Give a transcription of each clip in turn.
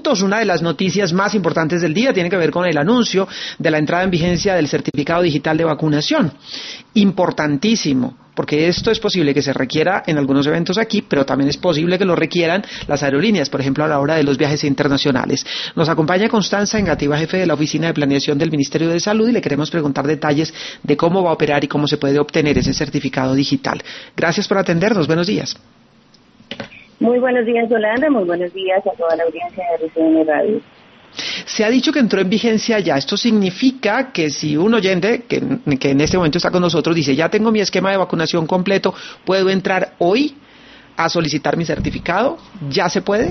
minutos. Una de las noticias más importantes del día tiene que ver con el anuncio de la entrada en vigencia del certificado digital de vacunación. Importantísimo, porque esto es posible que se requiera en algunos eventos aquí, pero también es posible que lo requieran las aerolíneas, por ejemplo, a la hora de los viajes internacionales. Nos acompaña Constanza Engativá, jefe de la Oficina de Planeación del Ministerio de Salud, y le queremos preguntar detalles de cómo va a operar y cómo se puede obtener ese certificado digital. Gracias por atendernos. Buenos días. Muy buenos días, Yolanda. Muy buenos días a toda la audiencia de RCN Radio. Se ha dicho que entró en vigencia ya. Esto significa que si un oyente que en este momento está con nosotros dice, ya tengo mi esquema de vacunación completo, ¿puedo entrar hoy a solicitar mi certificado? ¿Ya se puede?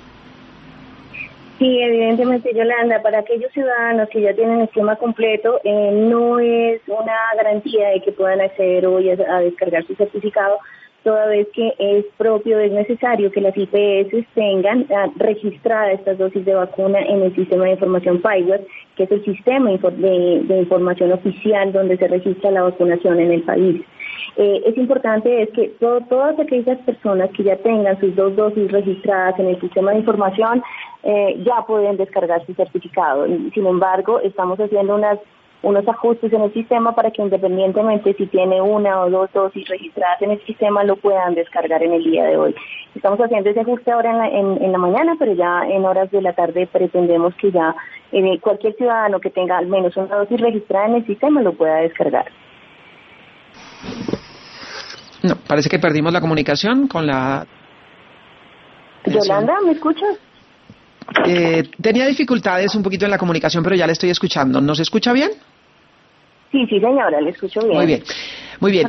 Sí, evidentemente, Yolanda, para aquellos ciudadanos que ya tienen esquema completo, no es una garantía de que puedan acceder hoy a descargar su certificado, toda vez que es necesario que las IPS tengan registradas estas dosis de vacuna en el sistema de información PIWAR, que es el sistema de información oficial donde se registra la vacunación en el país. Es importante es que todas aquellas personas que ya tengan sus 2 dosis registradas en el sistema de información ya pueden descargar su certificado. Sin embargo, estamos haciendo unos ajustes en el sistema para que independientemente si tiene 1 o 2 dosis registradas en el sistema lo puedan descargar en el día de hoy. Estamos haciendo ese ajuste ahora en la mañana, pero ya en horas de la tarde pretendemos que ya cualquier ciudadano que tenga al menos 1 dosis registrada en el sistema lo pueda descargar. No, parece que perdimos la comunicación con la... Yolanda, ¿me escuchas? Tenía dificultades un poquito en la comunicación, pero ya le estoy escuchando. ¿Nos escucha bien? Sí, señora, le escucho bien. Muy bien, muy bien.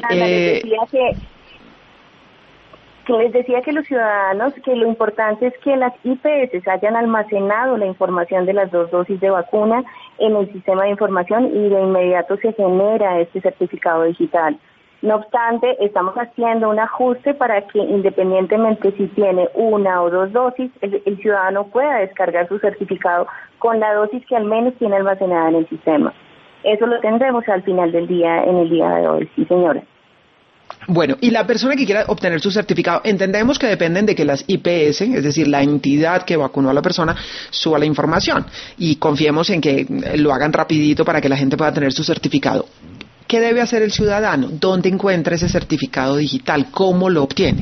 Les decía que los ciudadanos, que lo importante es que las IPS hayan almacenado la información de las 2 dosis de vacuna en el sistema de información y de inmediato se genera este certificado digital. No obstante, estamos haciendo un ajuste para que independientemente si tiene 1 o 2 dosis, el ciudadano pueda descargar su certificado con la dosis que al menos tiene almacenada en el sistema. Eso lo tendremos al final del día, en el día de hoy, sí señora. Bueno, y la persona que quiera obtener su certificado, entendemos que dependen de que las IPS, es decir, la entidad que vacunó a la persona, suba la información y confiemos en que lo hagan rapidito para que la gente pueda tener su certificado. ¿Qué debe hacer el ciudadano? ¿Dónde encuentra ese certificado digital? ¿Cómo lo obtiene?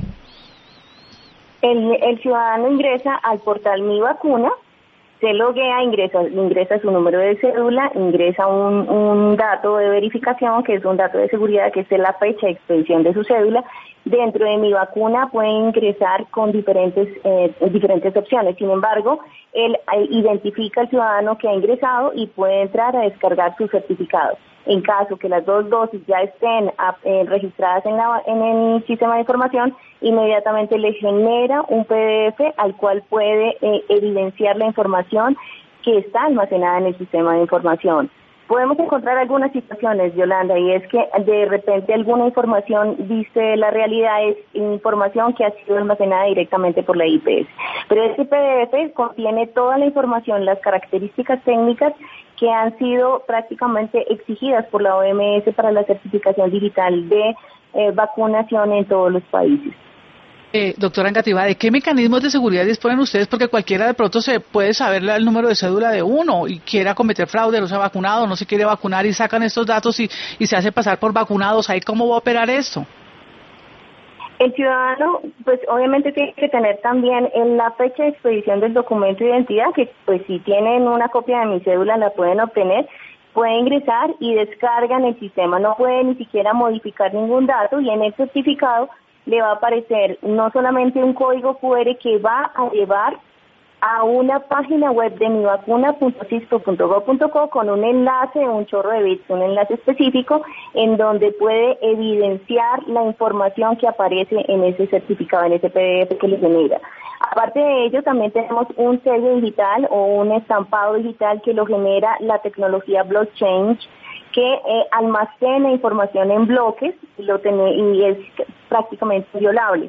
El ciudadano ingresa al portal Mi Vacuna, se loguea, ingresa su número de cédula, ingresa un dato de verificación, que es un dato de seguridad, que es la fecha de expedición de su cédula. Dentro de Mi Vacuna puede ingresar con diferentes opciones. Sin embargo, él identifica al ciudadano que ha ingresado y puede entrar a descargar su certificado. En caso que las 2 dosis ya estén registradas en el sistema de información, inmediatamente le genera un PDF al cual puede evidenciar la información que está almacenada en el sistema de información. Podemos encontrar algunas situaciones, Yolanda, y es que de repente alguna información dice la realidad es información que ha sido almacenada directamente por la IPS. Pero este PDF contiene toda la información, las características técnicas que han sido prácticamente exigidas por la OMS para la certificación digital de vacunación en todos los países. Doctora Engativá, ¿de qué mecanismos de seguridad disponen ustedes? Porque cualquiera de pronto se puede saber el número de cédula de uno y quiera cometer fraude, no se ha vacunado, no se quiere vacunar y sacan estos datos y se hace pasar por vacunados. ¿Ahí cómo va a operar esto? El ciudadano, pues obviamente tiene que tener también en la fecha de expedición del documento de identidad, que pues si tienen una copia de mi cédula la pueden obtener, puede ingresar y descargan el sistema, no puede ni siquiera modificar ningún dato y en el certificado le va a aparecer no solamente un código QR que va a llevar a una página web de mivacuna.cisco.gov.co con un enlace, un chorro de bits, un enlace específico en donde puede evidenciar la información que aparece en ese certificado, en ese PDF que le genera. Aparte de ello, también tenemos un sello digital o un estampado digital que lo genera la tecnología blockchain, que almacena información en bloques y es prácticamente inviolable.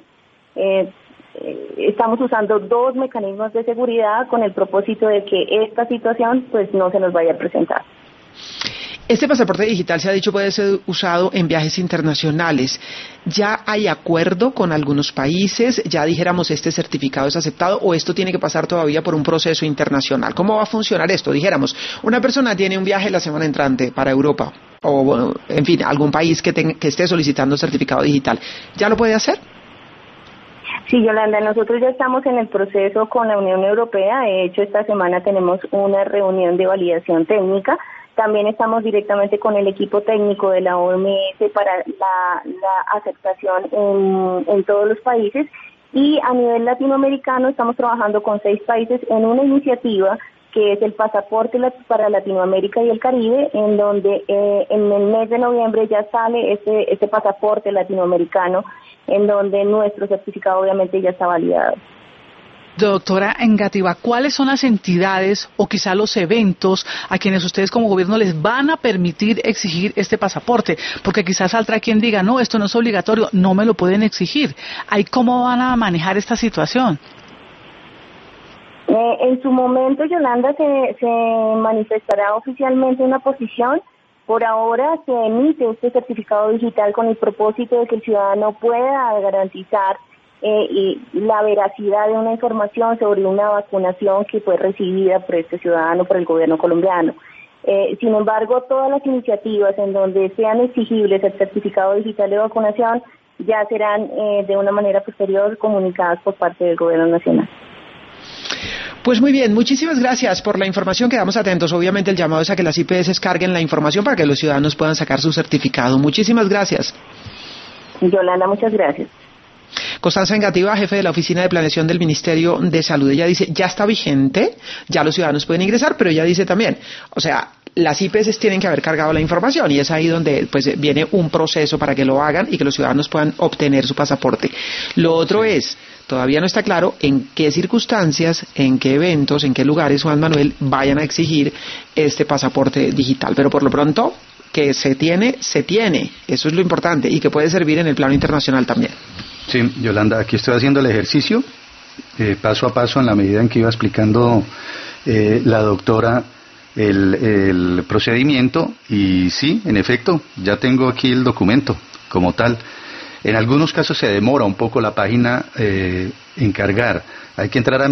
Estamos usando 2 mecanismos de seguridad con el propósito de que esta situación pues no se nos vaya a presentar. Este pasaporte digital, se ha dicho, puede ser usado en viajes internacionales. ¿Ya hay acuerdo con algunos países? ¿Ya dijéramos este certificado es aceptado o esto tiene que pasar todavía por un proceso internacional? ¿Cómo va a funcionar esto? Dijéramos, una persona tiene un viaje la semana entrante para Europa o, bueno, en fin, algún país que esté solicitando certificado digital. ¿Ya lo puede hacer? Sí, Yolanda, nosotros ya estamos en el proceso con la Unión Europea. De hecho, esta semana tenemos una reunión de validación técnica. También estamos directamente con el equipo técnico de la OMS para la aceptación en todos los países. Y a nivel latinoamericano estamos trabajando con 6 países en una iniciativa que es el pasaporte para Latinoamérica y el Caribe, en donde en el mes de noviembre ya sale este pasaporte latinoamericano, en donde nuestro certificado obviamente ya está validado. Doctora Engativá, ¿cuáles son las entidades o quizá los eventos a quienes ustedes como gobierno les van a permitir exigir este pasaporte? Porque quizás saldrá quien diga, no, esto no es obligatorio, no me lo pueden exigir. ¿Ahí cómo van a manejar esta situación? En su momento, Yolanda, se manifestará oficialmente una posición. Por ahora se emite este certificado digital con el propósito de que el ciudadano pueda garantizar y la veracidad de una información sobre una vacunación que fue recibida por este ciudadano, por el gobierno colombiano. Sin embargo, todas las iniciativas en donde sean exigibles el certificado digital de vacunación ya serán de una manera posterior comunicadas por parte del gobierno nacional. Pues muy bien, muchísimas gracias por la información, quedamos atentos. Obviamente el llamado es a que las IPS carguen la información para que los ciudadanos puedan sacar su certificado. Muchísimas gracias. Yolanda, muchas gracias. Constanza Engativá, jefe de la Oficina de Planeación del Ministerio de Salud. Ella dice, ya está vigente, ya los ciudadanos pueden ingresar, pero ella dice también, o sea, las IPS tienen que haber cargado la información y es ahí donde pues viene un proceso para que lo hagan y que los ciudadanos puedan obtener su pasaporte. Lo otro es, todavía no está claro en qué circunstancias, en qué eventos, en qué lugares, Juan Manuel, vayan a exigir este pasaporte digital, pero por lo pronto que se tiene, eso es lo importante y que puede servir en el plano internacional también. Sí, Yolanda, aquí estoy haciendo el ejercicio paso a paso en la medida en que iba explicando la doctora el procedimiento y sí, en efecto, ya tengo aquí el documento como tal. En algunos casos se demora un poco la página en cargar. Hay que entrar a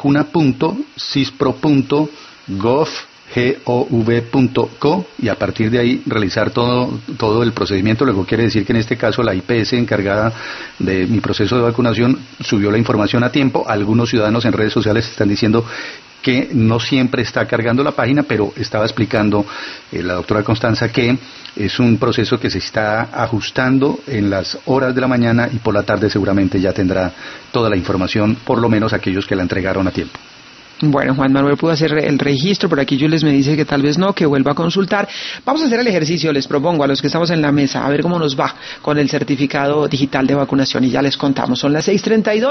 mivacuna.cispro.gov.co y a partir de ahí realizar todo el procedimiento. Luego quiere decir que en este caso la IPS encargada de mi proceso de vacunación subió la información a tiempo. Algunos ciudadanos en redes sociales están diciendo que no siempre está cargando la página, pero estaba explicando la doctora Constanza que es un proceso que se está ajustando en las horas de la mañana y por la tarde seguramente ya tendrá toda la información, por lo menos aquellos que la entregaron a tiempo. Bueno, Juan Manuel pudo hacer el registro, por aquí Jules me dice que tal vez no, que vuelva a consultar. Vamos a hacer el ejercicio, les propongo a los que estamos en la mesa, a ver cómo nos va con el certificado digital de vacunación y ya les contamos. Son las 6:32.